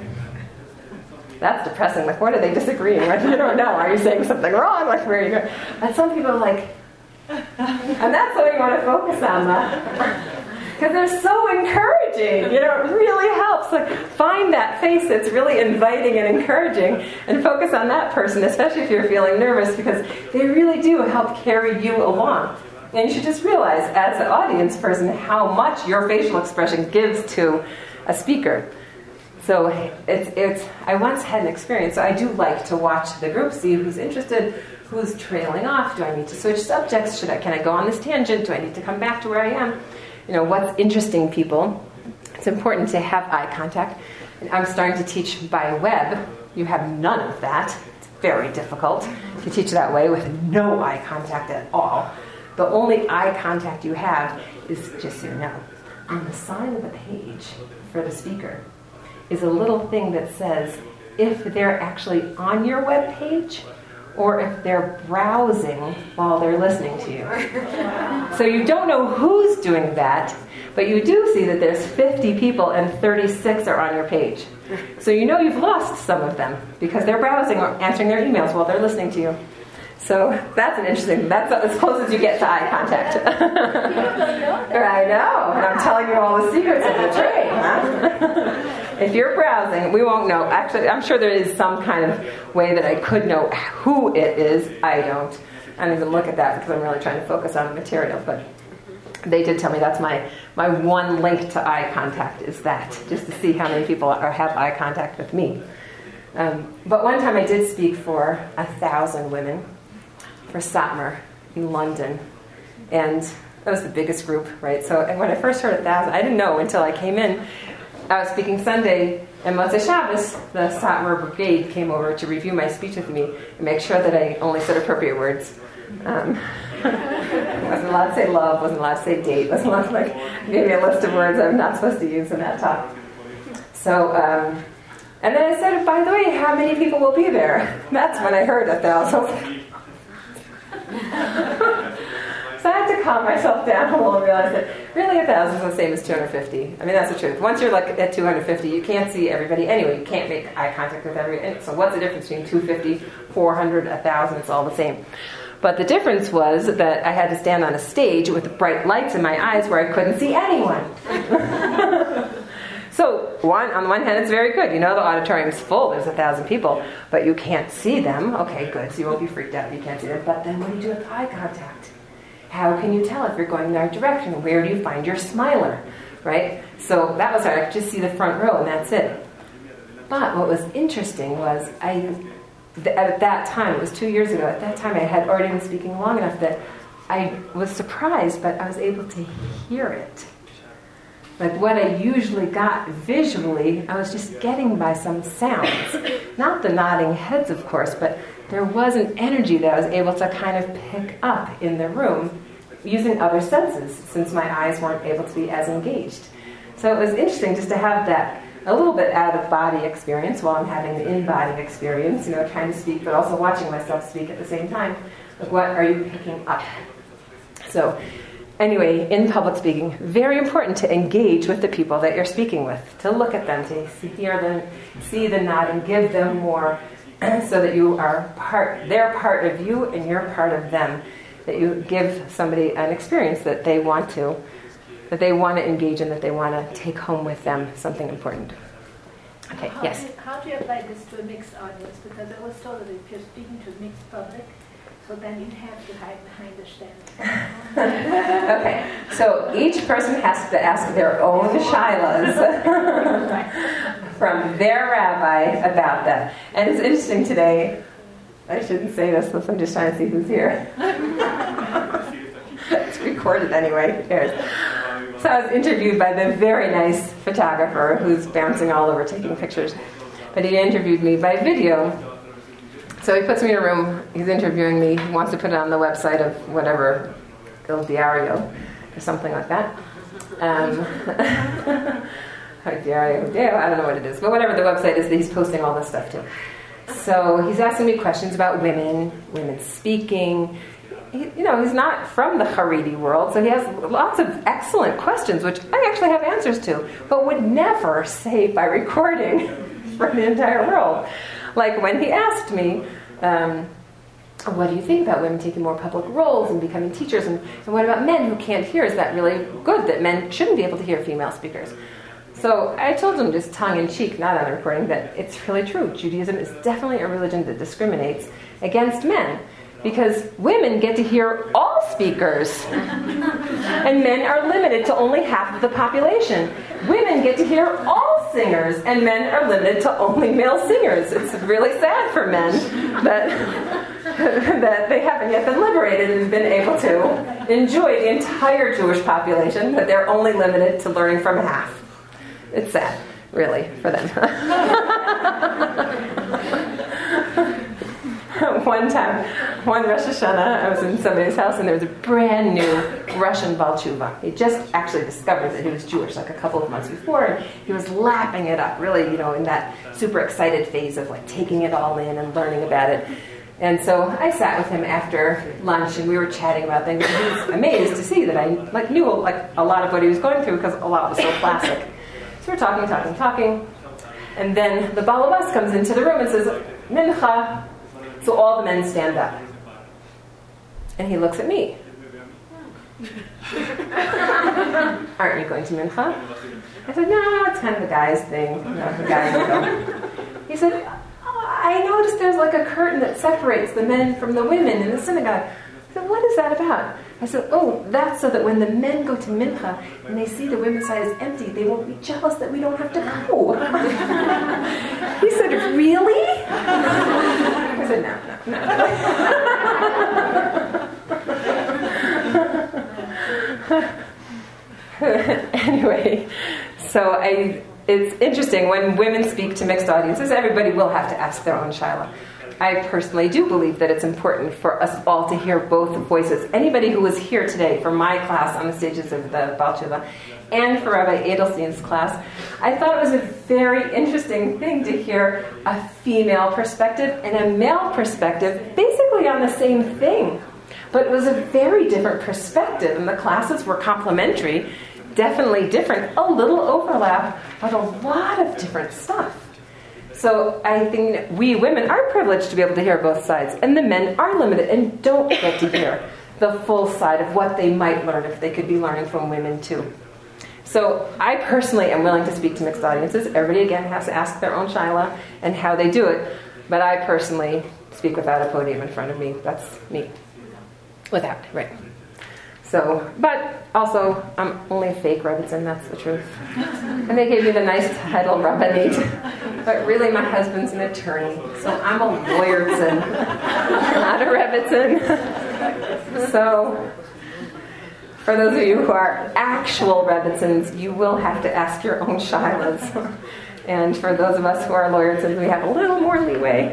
that's depressing. Like, what are they disagreeing with? You don't know. Are you saying something wrong? Like, where are you going? And some people are like, and that's what you want to focus on. Because they're so encouraging. You know, it really helps. Like, find that face that's really inviting and encouraging and focus on that person, especially if you're feeling nervous, because they really do help carry you along. And you should just realize, as an audience person, how much your facial expression gives to a speaker. So it's, it's, I once had an experience, so I do like to watch the group, see who's interested, who's trailing off, do I need to switch subjects, should I, can I go on this tangent, do I need to come back to where I am? You know, what's interesting people. It's important to have eye contact. And I'm starting to teach by web. You have none of that. It's very difficult to teach that way with no eye contact at all. The only eye contact you have is, just so you know, on the side of the page for the speaker is a little thing that says if they're actually on your web page or if they're browsing while they're listening to you. So you don't know who's doing that, but you do see that there's fifty people and thirty-six are on your page. So you know you've lost some of them because they're browsing or answering their emails while they're listening to you. So that's an interesting, that's as close as you get to eye contact. I know, and I'm telling you all the secrets of the trade. Huh? If you're browsing, we won't know. Actually, I'm sure there is some kind of way that I could know who it is. I don't. I don't even look at that because I'm really trying to focus on the material. But they did tell me that's my, my one link to eye contact is that, just to see how many people are, have eye contact with me. Um, but one time I did speak for a thousand women for Satmar in London. And that was the biggest group, right? So and when I first heard a thousand, I didn't know until I came in. I was speaking Sunday, and Motzei Shabbos, the Satmar Brigade came over to review my speech with me and make sure that I only said appropriate words. Um, wasn't allowed to say love, wasn't allowed to say date, wasn't allowed to like give me a list of words I'm not supposed to use in that talk. So, um, and then I said, by the way, how many people will be there? That's when I heard a thousand. So I had to calm myself down a little and realize that really a thousand is the same as two hundred fifty. I mean, that's the truth. Once you're like at two hundred fifty, you can't see everybody anyway. You can't make eye contact with everybody. So what's the difference between two hundred fifty, four hundred, one thousand? It's all the same. But the difference was that I had to stand on a stage with bright lights in my eyes where I couldn't see anyone. So one, on the one hand, it's very good. You know the auditorium's full. There's a thousand people. But you can't see them. Okay, good. So you won't be freaked out if you can't see them. But then what do you do with eye contact? How can you tell if you're going in the right direction? Where do you find your smiler? Right? So that was hard. I could just see the front row, and that's it. But what was interesting was I, at that time, it was two years ago, at that time I had already been speaking long enough that I was surprised, but I was able to hear it. Like what I usually got visually, I was just getting by some sounds. Not the nodding heads, of course, but there was an energy that I was able to kind of pick up in the room using other senses, since my eyes weren't able to be as engaged. So it was interesting just to have that a little bit out-of-body experience while I'm having the in-body experience, you know, trying to speak, but also watching myself speak at the same time. Like, what are you picking up? So anyway, in public speaking, very important to engage with the people that you're speaking with, to look at them, to hear them, see the nod, and give them more, so that you are part, they're part of you and you're part of them. That you give somebody an experience that they want to, that they want to engage in, that they want to take home with them, something important. Okay, how yes? Do you, how do you apply this to a mixed audience? Because I was told that if you're speaking to a mixed public, so then you have to hide behind the stand. Okay, so each person has to ask their own shilas from their rabbi about that. And it's interesting today, I shouldn't say this, but I'm just trying to see who's here. It's recorded anyway, who cares? So I was interviewed by the very nice photographer who's bouncing all over taking pictures. But he interviewed me by video. So he puts me in a room, he's interviewing me, he wants to put it on the website of whatever, Il Diario, or something like that. Um, Diario, I don't know what it is, but whatever the website is that he's posting all this stuff to. So he's asking me questions about women, women speaking. He, you know, he's not from the Haredi world, so he has lots of excellent questions, which I actually have answers to, but would never say by recording for the entire world. Like when he asked me, um, what do you think about women taking more public roles and becoming teachers? And, and what about men who can't hear? Is that really good that men shouldn't be able to hear female speakers? So I told him just tongue-in-cheek, not on the recording, that it's really true. Judaism is definitely a religion that discriminates against men. because women get to hear all speakers, and men are limited to only half of the population. Women get to hear all singers, and men are limited to only male singers. It's really sad for men that that they haven't yet been liberated and been able to enjoy the entire Jewish population, but they're only limited to learning from half. It's sad, really, for them. One time, one Rosh Hashanah, I was in somebody's house, and there was a brand new Russian Baal Tshuva. He just actually discovered that he was Jewish like a couple of months before, and he was lapping it up, really, you know, in that super excited phase of like taking it all in and learning about it. And so I sat with him after lunch, and we were chatting about things. And he was amazed to see that I like knew like a lot of what he was going through because a lot was so classic. So we're talking, talking, talking, and then the Balabas comes into the room and says, "Mincha." So all the men stand up, and he looks at me. "Aren't you going to Mincha?" I said, "No, it's kind of a guy's thing. You know, the guys go." He said, "I noticed there's like a curtain that separates the men from the women in the synagogue." I said, "What is that about?" I said, "Oh, that's so that when the men go to Mincha and they see the women's side is empty, they won't be jealous that we don't have to go." He said, "Really?" I said, "No, no, no." Anyway, so I... It's interesting, when women speak to mixed audiences, everybody will have to ask their own shaila. I personally do believe that it's important for us all to hear both voices. Anybody who was here today for my class on the stages of the Baal Tshuva and for Rabbi Edelstein's class, I thought it was a very interesting thing to hear a female perspective and a male perspective basically on the same thing. But it was a very different perspective, and the classes were complementary. Definitely different, a little overlap, but a lot of different stuff. So I think we women are privileged to be able to hear both sides, and the men are limited and don't get to hear the full side of what they might learn if they could be learning from women too. So I personally am willing to speak to mixed audiences. Everybody, again, has to ask their own shaila and how they do it, but I personally speak without a podium in front of me. That's me. Without, right. So, but also, I'm only a fake Rebbitzin, that's the truth. And they gave me the nice title, Rabbanit. But really, my husband's an attorney, so I'm a Lawyertzin, not a Rebbitzin. So, for those of you who are actual Rebbitzins, you will have to ask your own shilas. And for those of us who are Lawyertzins, we have a little more leeway.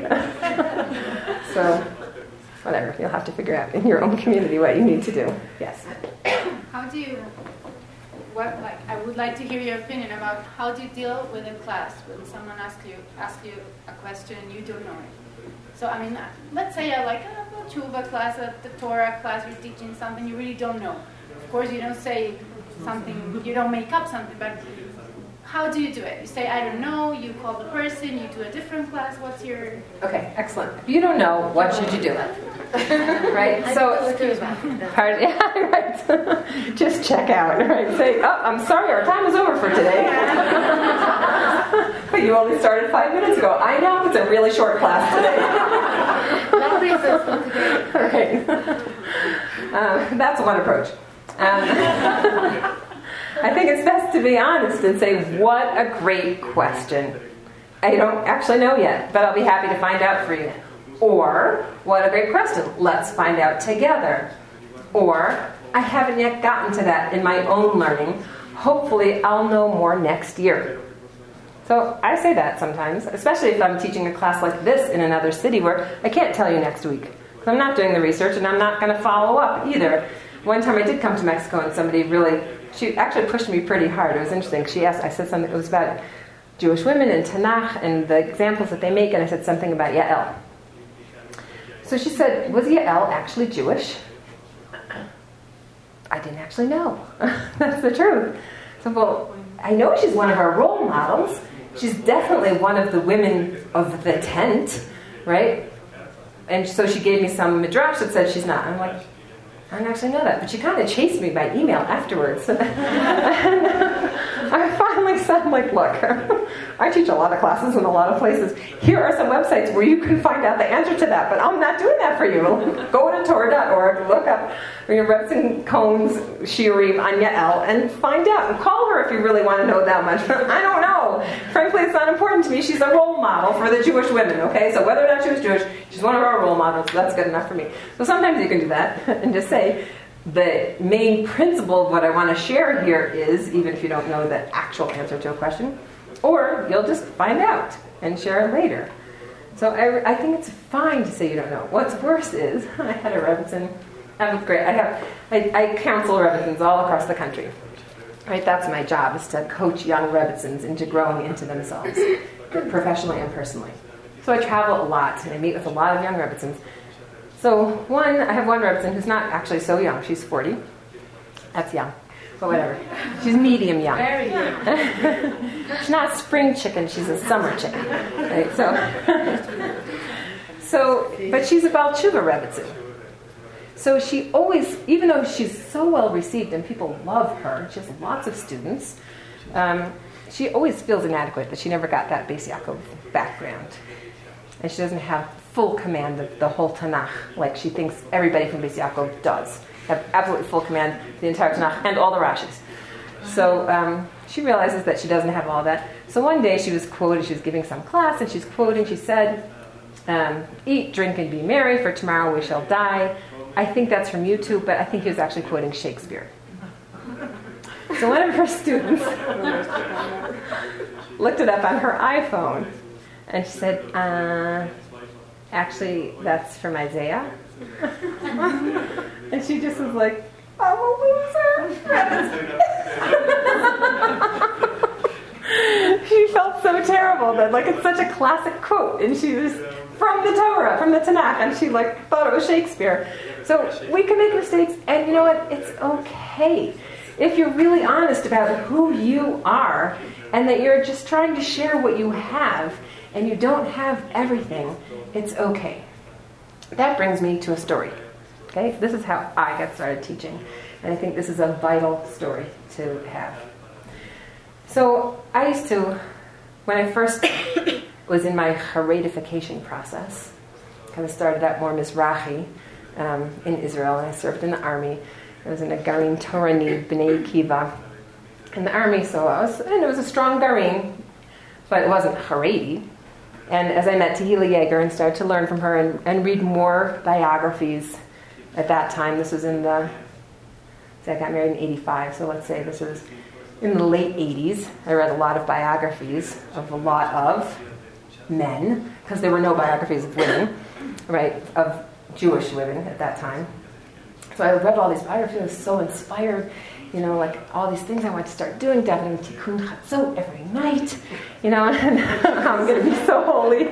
So... whatever, you'll have to figure out in your own community what you need to do. Yes? How do you, what, like, I would like to hear your opinion about how do you deal with a class when someone asks you, asks you a question and you don't know it. So, I mean, let's say I like a tshuva class, a the Torah class, you're teaching something you really don't know. Of course, you don't say something, you don't make up something, but how do you do it? You say, I don't know, you call the person, you do a different class, what's your... Okay, excellent. If you don't know, what should you do? Right? So, pardon, yeah, right. Just check out, right? Say, oh, I'm sorry, our time is over for today. But you only started five minutes ago. I know, it's a really short class today. Right. Um, that's one approach. Um, I think it's best to be honest and say, what a great question. I don't actually know yet, but I'll be happy to find out for you. Or, what a great question. Let's find out together. Or, I haven't yet gotten to that in my own learning. Hopefully, I'll know more next year. So I say that sometimes, especially if I'm teaching a class like this in another city where I can't tell you next week. I'm not doing the research and I'm not going to follow up either. One time I did come to Mexico and somebody really, she actually pushed me pretty hard. It was interesting. She asked, I said something, it was about Jewish women and Tanakh and the examples that they make, and I said something about Yael. So she said, was Yael actually Jewish? I didn't actually know. That's the truth. So, well, I know she's one of our role models. She's definitely one of the women of the tent, right? And so she gave me some midrash that said she's not. I'm like, I didn't actually know that, but she kind of chased me by email afterwards. And I finally said, like, look, I teach a lot of classes in a lot of places. Here are some websites where you can find out the answer to that, but I'm not doing that for you. Go to Torah dot org, look up you know, Rebbetzin Cohn's Shiurim on Yael, and find out. And call her if you really want to know that much. I don't know. Frankly, it's not important to me. She's a role model for the Jewish women, okay? So whether or not she was Jewish, she's one of our role models, so that's good enough for me. So sometimes you can do that and just say, the main principle of what I want to share here is, even if you don't know the actual answer to a question, or you'll just find out and share it later. So I, I think it's fine to say you don't know. What's worse is, I had a Rebbetzin, I'm great, I have, I, I counsel Rebbetzins all across the country. Right, that's my job, is to coach young Rebbetzins into growing into themselves, professionally and personally. So I travel a lot, and I meet with a lot of young Rebbetzins. So one, I have one Rebbetzin who's not actually so young. She's forty. That's young, but whatever. She's medium young. Very young. She's not a spring chicken. She's a summer chicken. Right? So, so, but she's a Baal Tshuva Rebbetzin. So she always, even though she's so well received and people love her, she has lots of students. Um, she always feels inadequate that she never got that Beis Yaakov background, and she doesn't have full command of the whole Tanakh, like she thinks everybody from Beis Yaakov does. Have absolutely full command of the entire Tanakh and all the Rashis. So um, she realizes that she doesn't have all that. So one day she was quoted, she was giving some class, and she's quoting, she said, um, eat, drink, and be merry, for tomorrow we shall die. I think that's from YouTube, but I think he was actually quoting Shakespeare. So one of her students looked it up on her iPhone, and she said, uh, actually, that's from Isaiah. And she just was like, I'm a loser. She felt so terrible that, like, it's such a classic quote, and she was from the Torah, from the Tanakh, and she, like, thought it was Shakespeare. So we can make mistakes, and you know what? It's okay. If you're really honest about who you are, and that you're just trying to share what you have, and you don't have everything, it's okay. That brings me to a story. Okay? This is how I got started teaching, and I think this is a vital story to have. So I used to, when I first was in my Haredification process, kind of started out more Mizrahi um, in Israel, and I served in the army. I was in a Garin Torani B'nai Kiva in the army, so I was, and it was a strong Garin, but it wasn't Haredi. And as I met Tehila Yeager and started to learn from her and, and read more biographies at that time, this was in the, I got married in eighty-five, so let's say this was in the late eighties. I read a lot of biographies of a lot of men, because there were no biographies of women, right, of Jewish women at that time. So I read all these biographies, I was so inspired, you know, like all these things I want to start doing, davening Tikkun Chatzot every night, you know, and I'm going to be so holy.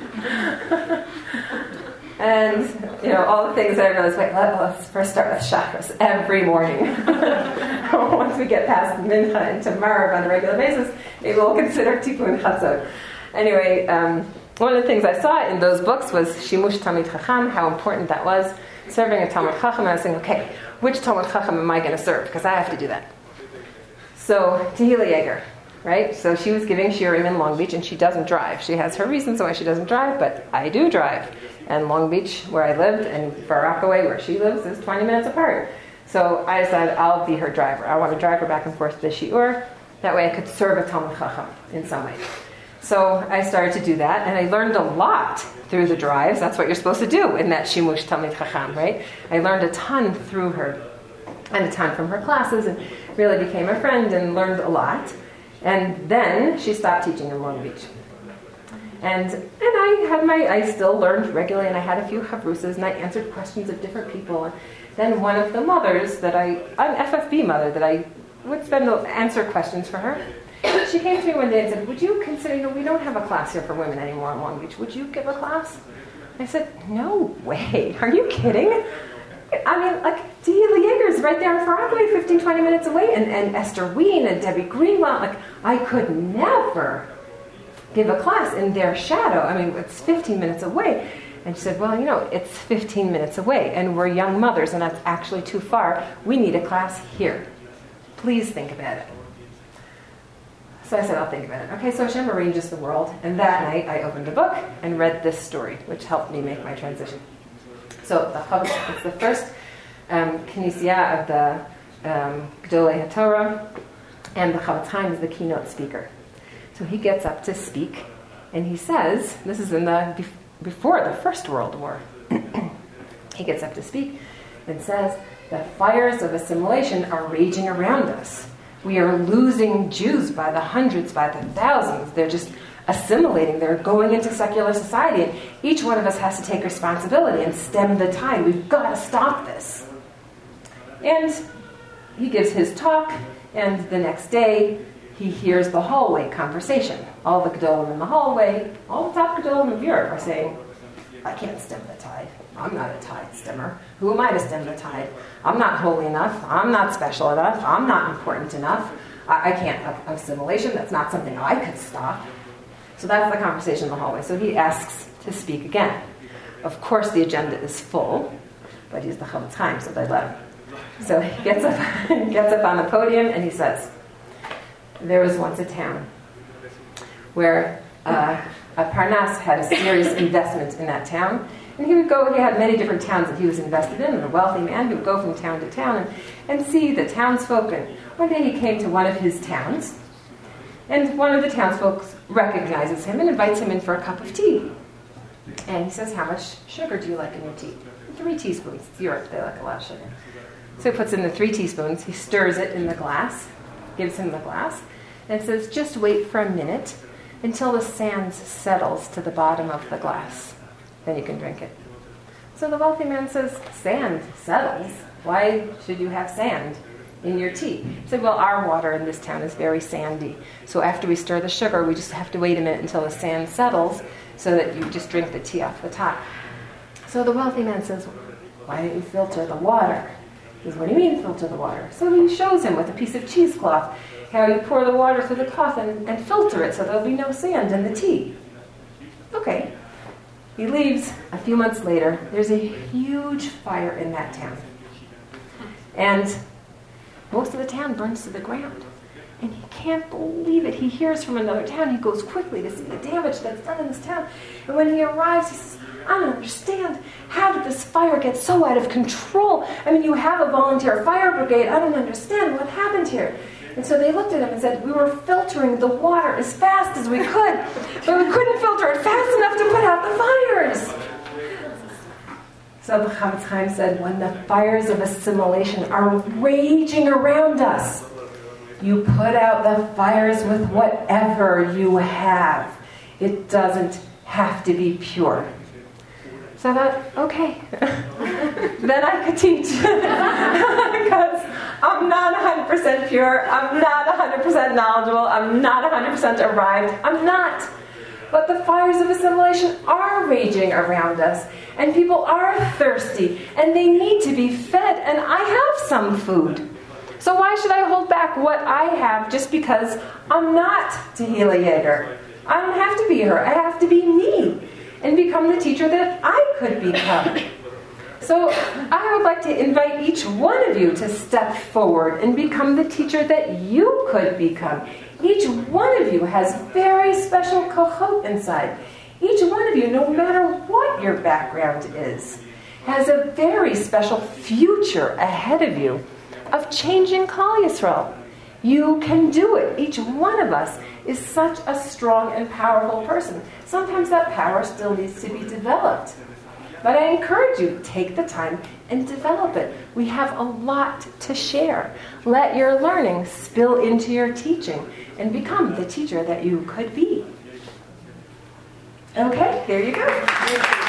And, you know, all the things that I realized, wait, let, let's first start with Shachris every morning. Once we get past Mincha and Tamarav on a regular basis, maybe we'll consider Tikkun Chatzot. Anyway, um, one of the things I saw in those books was Shimush Talmid Chacham, how important that was. Serving a Talmid Chacham, and I was saying, okay, which Talmid Chacham am I going to serve? Because I have to do that. So, Tehila Yeager, right? So she was giving shiurim in Long Beach, and she doesn't drive. She has her reasons why she doesn't drive, but I do drive. And Long Beach, where I lived, and Far Rockaway, where she lives, is twenty minutes apart. So I decided I'll be her driver. I want to drive her back and forth to the shiur. That way I could serve a Talmid Chacham in some way. So I started to do that, and I learned a lot through the drives. That's what you're supposed to do in that Shimush Talmid Chacham, right? I learned a ton through her, and a ton from her classes, and really became a friend and learned a lot. And then she stopped teaching in Long Beach. And and I had my, I still learned regularly, and I had a few chavrusas, and I answered questions of different people. And then one of the mothers that I, an F F B mother that I would spend the answer questions for her, she came to me one day and said, would you consider, you know, we don't have a class here for women anymore in Long Beach. Would you give a class? I said, no way. Are you kidding? I mean, like, Tehila Yeager is right there in Far Rockaway, fifteen, twenty minutes away, and, and Esther Ween and Debbie Greenwald. Like, I could never give a class in their shadow. I mean, it's fifteen minutes away. And she said, well, you know, it's fifteen minutes away, and we're young mothers, and that's actually too far. We need a class here. Please think about it. So I said, I'll think about it. Okay, so Hashem arranges the world, and that night I opened a book and read this story, which helped me make my transition. So the Chavetz, it's the first um, Knessia of the um, Gdolei HaTorah, and the Chavetz Chaim is the keynote speaker. So he gets up to speak, and he says, this is in the before the First World War. He gets up to speak and says, the fires of assimilation are raging around us. We are losing Jews by the hundreds, by the thousands. They're just assimilating. They're going into secular society. And each one of us has to take responsibility and stem the tide. We've got to stop this. And he gives his talk, and the next day he hears the hallway conversation. All the Gedolim in the hallway, all the top Gedolim of Europe are saying, I can't stem the tide. I'm not a tide stemmer. Who am I to stem the tide? I'm not holy enough. I'm not special enough. I'm not important enough. I, I can't have assimilation. That's not something I could stop. So that's the conversation in the hallway. So he asks to speak again. Of course, the agenda is full, but he's the Chavetz Chaim, so they let him. So he gets up, gets up on the podium and he says, there was once a town where uh, a Parnas had a serious investment in that town. And he would go, he had many different towns that he was invested in, and a wealthy man, he would go from town to town and, and see the townsfolk. And one day he came to one of his towns, and one of the townsfolk recognizes him and invites him in for a cup of tea. And he says, how much sugar do you like in your tea? Three teaspoons. It's Europe, they like a lot of sugar. So he puts in the three teaspoons, he stirs it in the glass, gives him the glass, and says, just wait for a minute until the sand settles to the bottom of the glass. Then you can drink it. So the wealthy man says, sand settles? Why should you have sand in your tea? He said, well, our water in this town is very sandy. So after we stir the sugar, we just have to wait a minute until the sand settles so that you just drink the tea off the top. So the wealthy man says, why don't you filter the water? He says, what do you mean filter the water? So he shows him with a piece of cheesecloth how you pour the water through the cloth and, and filter it so there'll be no sand in the tea. Okay. He leaves. A few months later, there's a huge fire in that town. And most of the town burns to the ground. And he can't believe it. He hears from another town. He goes quickly to see the damage that's done in this town. And when he arrives, he says, I don't understand. How did this fire get so out of control? I mean, you have a volunteer fire brigade. I don't understand what happened here. And so they looked at him and said, we were filtering the water as fast as we could, but we couldn't filter it fast enough to put out the fires. So the Chavetz Chaim said, when the fires of assimilation are raging around us, you put out the fires with whatever you have. It doesn't have to be pure. So I thought, okay, then I could teach. Because I'm not one hundred percent pure, I'm not one hundred percent knowledgeable, I'm not one hundred percent arrived, I'm not. But the fires of assimilation are raging around us, and people are thirsty, and they need to be fed, and I have some food. So why should I hold back what I have just because I'm not Tehillah Yeager? I don't have to be her, I have to be me, and become the teacher that I could become. So I would like to invite each one of you to step forward and become the teacher that you could become. Each one of you has very special kohot inside. Each one of you, no matter what your background is, has a very special future ahead of you of changing Klal Yisrael. You can do it. Each one of us is such a strong and powerful person. Sometimes that power still needs to be developed. But I encourage you, take the time and develop it. We have a lot to share. Let your learning spill into your teaching and become the teacher that you could be. Okay, there you go.